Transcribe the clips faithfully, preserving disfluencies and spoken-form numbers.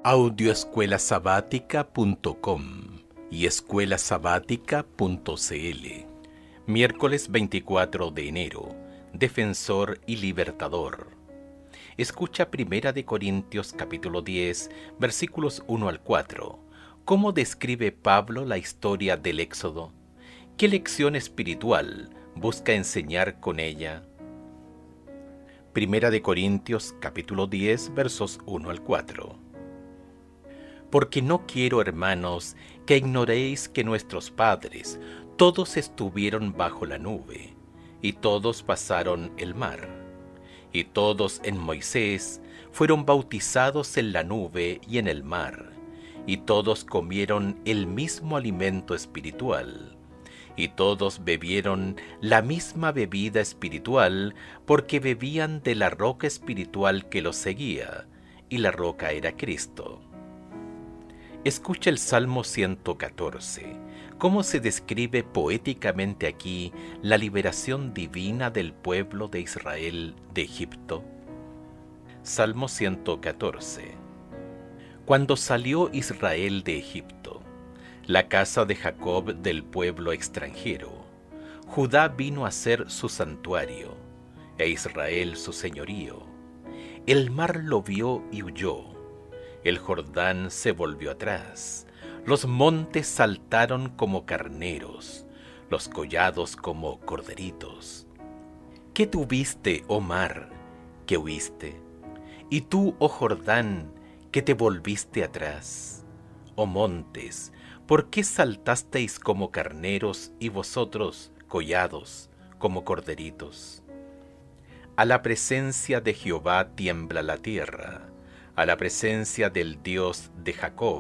audioescuela sabática punto com y escuela sabática punto c l. Miércoles veinticuatro de enero. Defensor y libertador. Escucha Primera de Corintios capítulo diez, versículos uno al cuatro. ¿Cómo describe Pablo la historia del Éxodo? ¿Qué lección espiritual busca enseñar con ella? Primera de Corintios capítulo diez, versos uno al cuatro. Porque no quiero, hermanos, que ignoréis que nuestros padres todos estuvieron bajo la nube, y todos pasaron el mar, y todos en Moisés fueron bautizados en la nube y en el mar, y todos comieron el mismo alimento espiritual, y todos bebieron la misma bebida espiritual, porque bebían de la roca espiritual que los seguía, y la roca era Cristo. Escucha el Salmo ciento catorce, cómo se describe poéticamente aquí la liberación divina del pueblo de Israel de Egipto. Salmo ciento catorce. Cuando salió Israel de Egipto, la casa de Jacob del pueblo extranjero, Judá vino a ser su santuario, e Israel su señorío. El mar lo vio y huyó. El Jordán se volvió atrás, los montes saltaron como carneros, los collados como corderitos. ¿Qué tuviste, oh mar, que huiste? Y tú, oh Jordán, que te volviste atrás. Oh montes, ¿por qué saltasteis como carneros y vosotros, collados, como corderitos? A la presencia de Jehová tiembla la tierra, a la presencia del Dios de Jacob,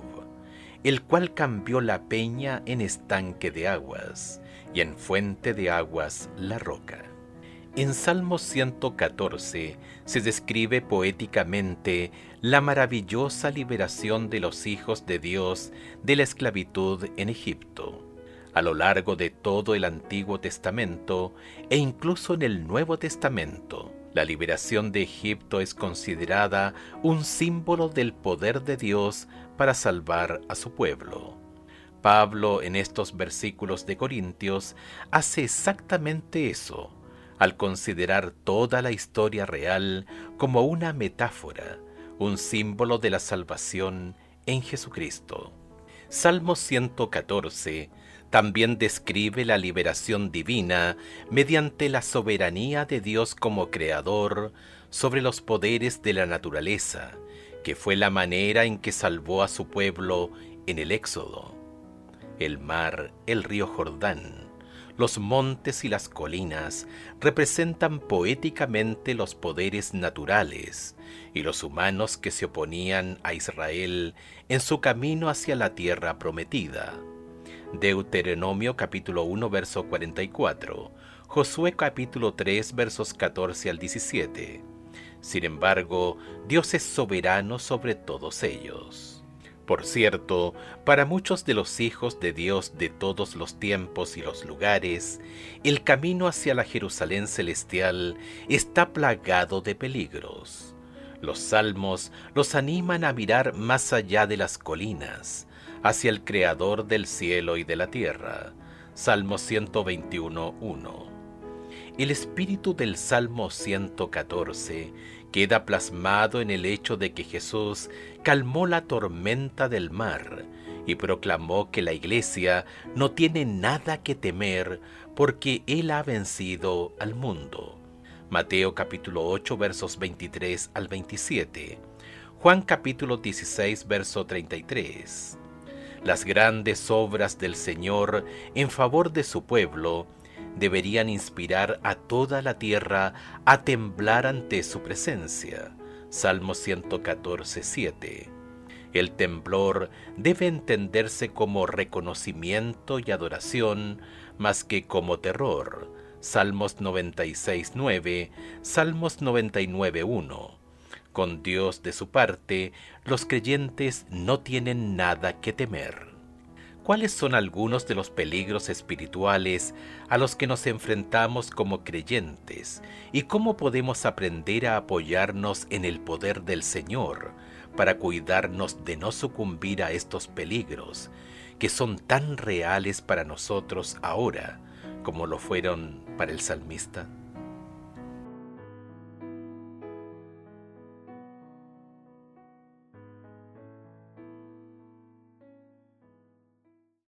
el cual cambió la peña en estanque de aguas, y en fuente de aguas la roca. En Salmo ciento catorce se describe poéticamente la maravillosa liberación de los hijos de Dios de la esclavitud en Egipto. A lo largo de todo el Antiguo Testamento e incluso en el Nuevo Testamento, la liberación de Egipto es considerada un símbolo del poder de Dios para salvar a su pueblo. Pablo, en estos versículos de Corintios, hace exactamente eso, al considerar toda la historia real como una metáfora, un símbolo de la salvación en Jesucristo. Salmo ciento catorce también describe la liberación divina mediante la soberanía de Dios como creador sobre los poderes de la naturaleza, que fue la manera en que salvó a su pueblo en el Éxodo. El mar, el río Jordán, los montes y las colinas representan poéticamente los poderes naturales y los humanos que se oponían a Israel en su camino hacia la tierra prometida. Deuteronomio capítulo uno verso cuarenta y cuatro, Josué capítulo tres versos catorce al diecisiete. Sin embargo, Dios es soberano sobre todos ellos. Por cierto, para muchos de los hijos de Dios de todos los tiempos y los lugares, el camino hacia la Jerusalén celestial está plagado de peligros. Los salmos los animan a mirar más allá de las colinas, hacia el Creador del cielo y de la tierra. Salmo ciento veintiuno, uno. El espíritu del Salmo ciento catorce queda plasmado en el hecho de que Jesús calmó la tormenta del mar y proclamó que la Iglesia no tiene nada que temer porque Él ha vencido al mundo. Mateo capítulo ocho versos veintitrés al veintisiete. Juan capítulo dieciséis verso treinta y tres. Las grandes obras del Señor en favor de su pueblo deberían inspirar a toda la tierra a temblar ante su presencia. Salmo ciento catorce, siete. El temblor debe entenderse como reconocimiento y adoración más que como terror. Salmos noventa y seis, nueve, Salmos noventa y nueve, uno. Con Dios de su parte, los creyentes no tienen nada que temer. ¿cuáles son algunos de los peligros espirituales a los que nos enfrentamos como creyentes y cómo podemos aprender a apoyarnos en el poder del Señor para cuidarnos de no sucumbir a estos peligros que son tan reales para nosotros ahora como lo fueron para el salmista?